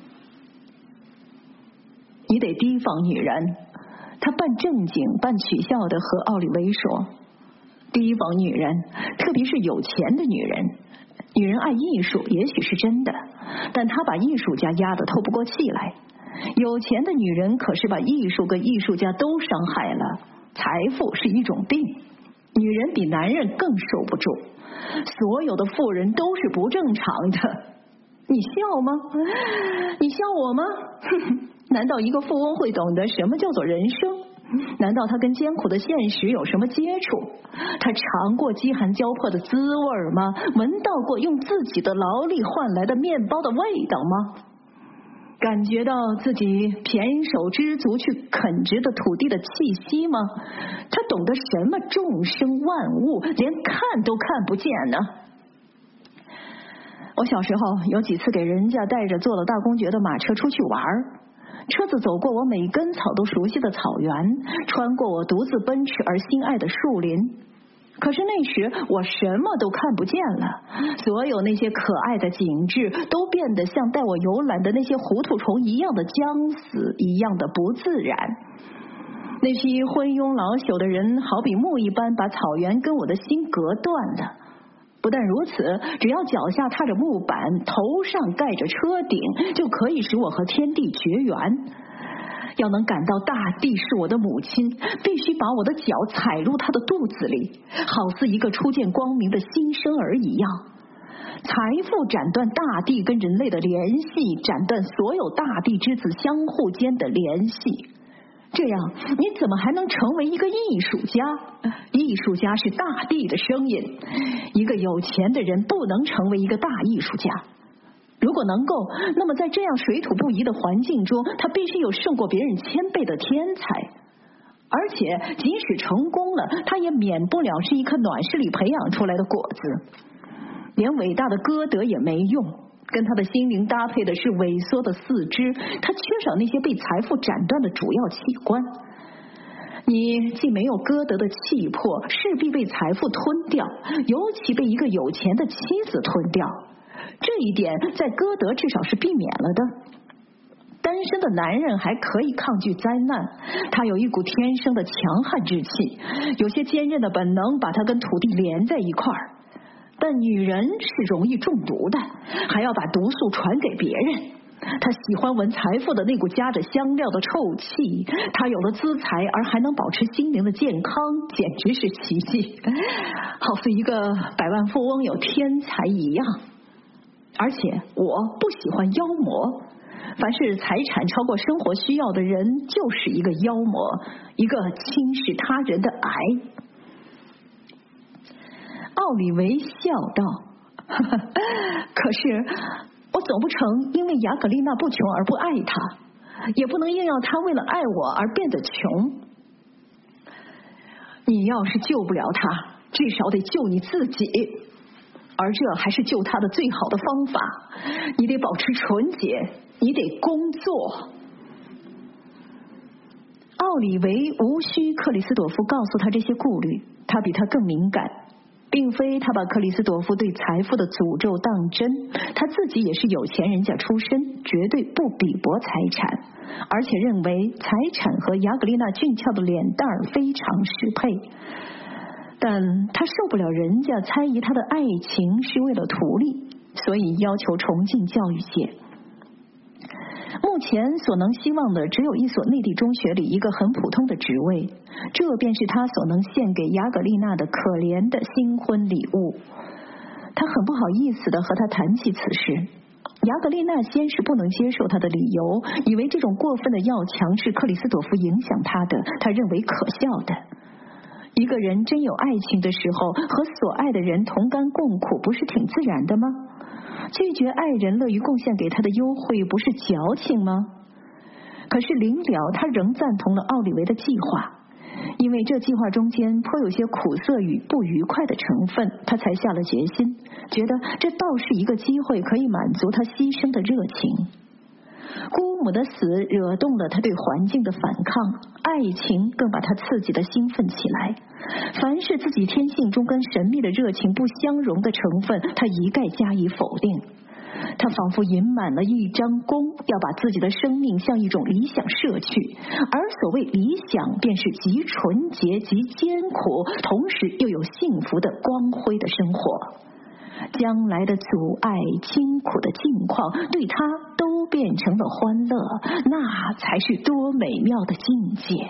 你得提防女人。他半正经半取笑地和奥利维说：提防女人，特别是有钱的女人。女人爱艺术也许是真的，但她把艺术家压得透不过气来。有钱的女人可是把艺术跟艺术家都伤害了。财富是一种病，女人比男人更受不住。所有的富人都是不正常的。你笑吗？你笑我吗？难道一个富翁会懂得什么叫做人生？难道他跟艰苦的现实有什么接触？他尝过饥寒交迫的滋味吗？闻到过用自己的劳力换来的面包的味道吗？感觉到自己胼手知足去啃植的土地的气息吗？他懂得什么众生万物，连看都看不见呢？我小时候有几次给人家带着坐了大公爵的马车出去玩，车子走过我每根草都熟悉的草原，穿过我独自奔驰而心爱的树林。可是那时我什么都看不见了，所有那些可爱的景致都变得像带我游览的那些糊涂虫一样的僵死，一样的不自然。那批昏庸老朽的人好比木一般把草原跟我的心隔断了。不但如此，只要脚下踏着木板，头上盖着车顶，就可以使我和天地绝缘。要能感到大地是我的母亲，必须把我的脚踩入她的肚子里，好似一个初见光明的新生儿一样。财富斩断大地跟人类的联系，斩断所有大地之子相互间的联系。这样你怎么还能成为一个艺术家？艺术家是大地的声音，一个有钱的人不能成为一个大艺术家。如果能够，那么在这样水土不夷的环境中，他必须有胜过别人千倍的天才。而且即使成功了，他也免不了是一颗暖室里培养出来的果子。连伟大的歌德也没用，跟他的心灵搭配的是萎缩的四肢，他缺少那些被财富斩断的主要器官。你既没有歌德的气魄，势必被财富吞掉，尤其被一个有钱的妻子吞掉。这一点在歌德至少是避免了的。单身的男人还可以抗拒灾难，他有一股天生的强悍之气，有些坚韧的本能把他跟土地连在一块儿。但女人是容易中毒的，还要把毒素传给别人。她喜欢闻财富的那股夹着香料的臭气，她有了资财而还能保持心灵的健康，简直是奇迹，好似一个百万富翁有天才一样。而且我不喜欢妖魔，凡是财产超过生活需要的人就是一个妖魔，一个轻视他人的癌。奥利维笑道：呵呵，可是我总不成因为雅格丽娜不穷而不爱她，也不能硬要她为了爱我而变得穷。你要是救不了她，至少得救你自己，而这还是救她的最好的方法。你得保持纯洁，你得工作。奥利维无需克里斯朵夫告诉他这些顾虑，他比他更敏感。并非他把克里斯朵夫对财富的诅咒当真，他自己也是有钱人家出身，绝对不比驳财产，而且认为财产和雅格丽娜俊俏的脸蛋儿非常适配。但他受不了人家猜疑他的爱情是为了图利，所以要求重进教育界。目前所能希望的只有一所内地中学里一个很普通的职位，这便是他所能献给雅格丽娜的可怜的新婚礼物。他很不好意思地和他谈起此事， 雅格丽娜先是不能接受他的理由，以为这种过分的要强是克里斯朵夫影响他的，他认为可笑的。一个人真有爱情的时候，和所爱的人同甘共苦，不是挺自然的吗？拒绝爱人乐于贡献给他的优惠，不是矫情吗？可是临了，他仍赞同了奥利维的计划，因为这计划中间颇有些苦涩与不愉快的成分，他才下了决心，觉得这倒是一个机会，可以满足他牺牲的热情。姑母的死惹动了他对环境的反抗，爱情更把他刺激得兴奋起来。凡是自己天性中跟神秘的热情不相容的成分，他一概加以否定。他仿佛饮满了一张弓，要把自己的生命向一种理想射去，而所谓理想便是极纯洁、极艰苦，同时又有幸福的光辉的生活。将来的阻碍、清苦的境况，对他都变成了欢乐，那才是多美妙的境界。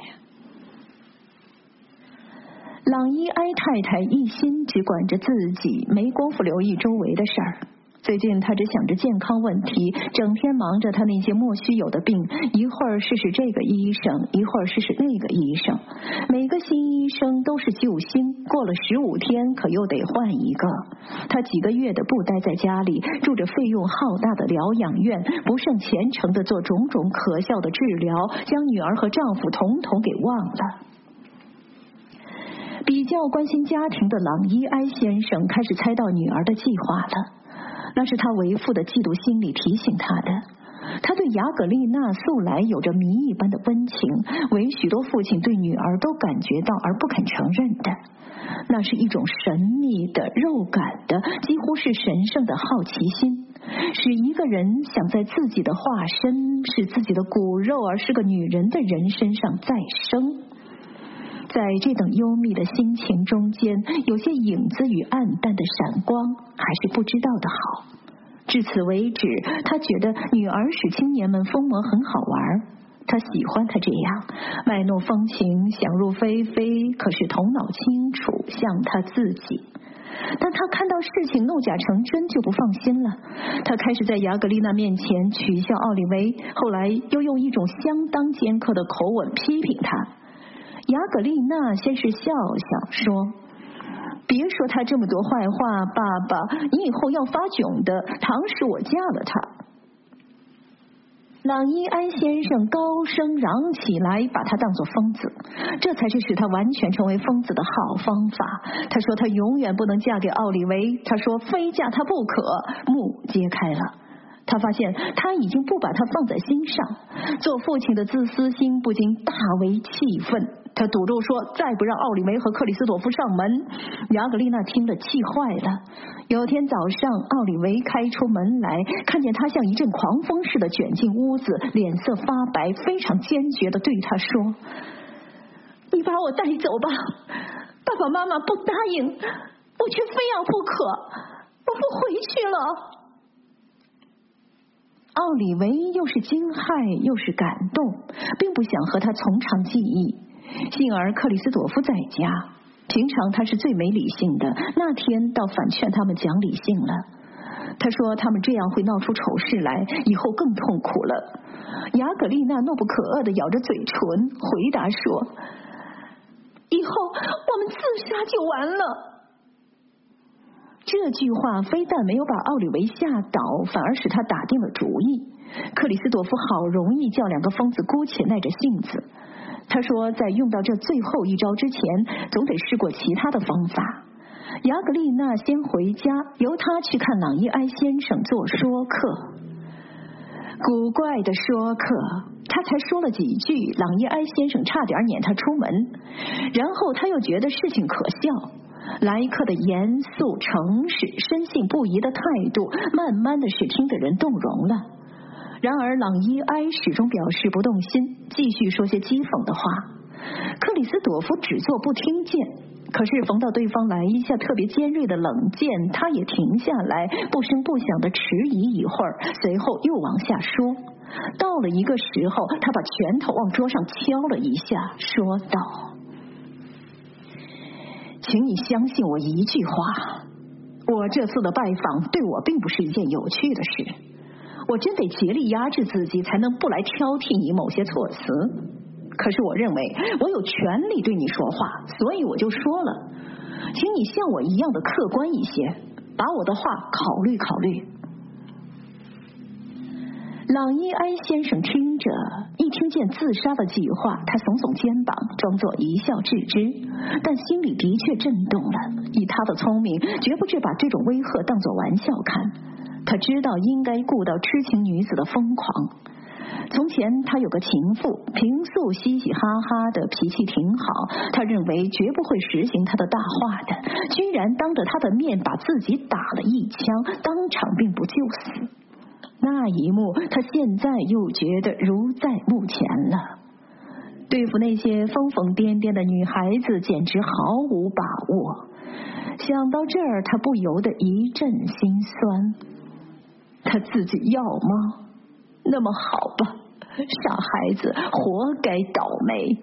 朗伊埃太太一心只管着自己，没工夫留意周围的事儿。最近他只想着健康问题，整天忙着他那些莫须有的病，一会儿试试这个医生，一会儿试试那个医生。每个新医生都是救星，过了十五天可又得换一个。他几个月的不待在家里，住着费用浩大的疗养院，不胜前程的做种种可笑的治疗，将女儿和丈夫统统给忘了。比较关心家庭的朗伊埃先生开始猜到女儿的计划了，那是他为父的嫉妒心理提醒他的。他对雅格丽娜素来有着谜一般的温情，为许多父亲对女儿都感觉到而不肯承认的。那是一种神秘的、肉感的，几乎是神圣的好奇心，使一个人想在自己的化身，是自己的骨肉而是个女人的人身上再生。在这等幽密的心情中间，有些影子与暗淡的闪光，还是不知道的好。至此为止，他觉得女儿使青年们疯魔很好玩，他喜欢她这样卖弄风情，想入非非，可是头脑清楚，像他自己。但他看到事情弄假成真就不放心了，他开始在雅格丽娜面前取笑奥利维，后来又用一种相当尖刻的口吻批评他。雅格丽娜先是笑笑说，别说他这么多坏话，爸爸，你以后要发窘的，倘使我嫁了他。朗伊埃先生高声嚷起来，把他当作疯子，这才是使他完全成为疯子的好方法。他说他永远不能嫁给奥利维，他说非嫁他不可。幕揭开了，他发现他已经不把他放在心上，做父亲的自私心不禁大为气愤。他赌咒说再不让奥利维和克里斯朵夫上门。雅格丽娜听了气坏了。有天早上，奥利维开出门来，看见他像一阵狂风似的卷进屋子，脸色发白，非常坚决地对他说，你把我带走吧，爸爸妈妈不答应，我却非要不可，我不回去了。奥利维又是惊骇又是感动，并不想和他从长计议。幸而克里斯朵夫在家，平常他是最没理性的，那天倒反劝他们讲理性了。他说他们这样会闹出丑事来，以后更痛苦了。雅格丽娜怒不可遏地咬着嘴唇回答说，以后我们自杀就完了。这句话非但没有把奥利维吓倒，反而使他打定了主意。克里斯朵夫好容易叫两个疯子姑且耐着性子，他说在用到这最后一招之前，总得试过其他的方法。雅格丽娜先回家，由他去看朗伊埃先生做说客。古怪的说客，他才说了几句，朗伊埃先生差点撵他出门，然后他又觉得事情可笑。来客的严肃诚实、深信不疑的态度，慢慢的使听的人动容了。然而朗伊埃始终表示不动心，继续说些讥讽的话。克里斯朵夫只做不听见，可是逢到对方来一下特别尖锐的冷箭，他也停下来，不声不响的迟疑一会儿，随后又往下说。到了一个时候，他把拳头往桌上敲了一下，说道，请你相信我一句话，我这次的拜访对我并不是一件有趣的事。 我真得竭力压制自己，才能不来挑剔你某些措辞。可是我认为我有权利对你说话，所以我就说了，请你像我一样的客观一些，把我的话考虑考虑。朗伊埃先生听着，一听见自杀的计划，他耸耸肩膀，装作一笑置之，但心里的确震动了。以他的聪明，绝不至把这种威吓当作玩笑看。他知道应该顾到痴情女子的疯狂。从前他有个情妇，平素嘻嘻哈哈的，脾气挺好，他认为绝不会实行他的大话的，居然当着他的面把自己打了一枪，当场并不就死。那一幕他现在又觉得如在目前了。对付那些疯疯癫癫的女孩子简直毫无把握。想到这儿，他不由得一阵心酸。他自己要吗？那么好吧，傻孩子，活该倒霉。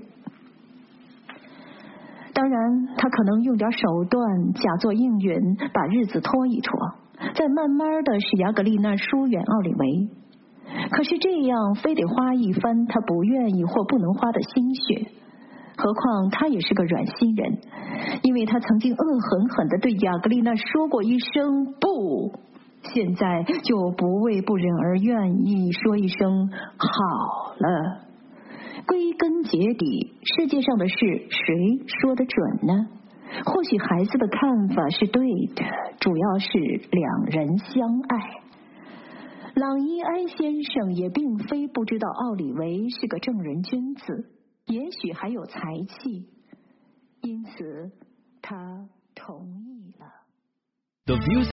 当然他可能用点手段，假作应允，把日子拖一拖，再慢慢的使雅格丽娜疏远奥利维。可是这样非得花一番他不愿意或不能花的心血。何况他也是个软心人，因为他曾经恶狠狠地对雅格丽娜说过一声不，现在就不为不忍而愿意说一声好了。归根结底，世界上的事谁说得准呢？或许孩子的看法是对的，主要是两人相爱。朗伊埃先生也并非不知道奥里维是个正人君子，也许还有才气，因此他同意了。The views